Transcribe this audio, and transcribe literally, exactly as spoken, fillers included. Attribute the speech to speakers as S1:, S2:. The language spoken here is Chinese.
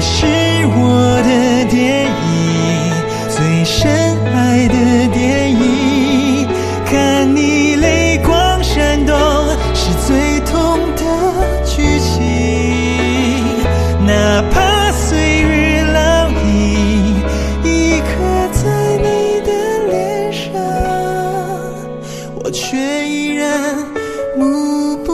S1: 是我的电影，最深爱的电影。看你泪光闪动，是最痛的剧情。哪怕岁月烙印一刻在你的脸上，我却依然目不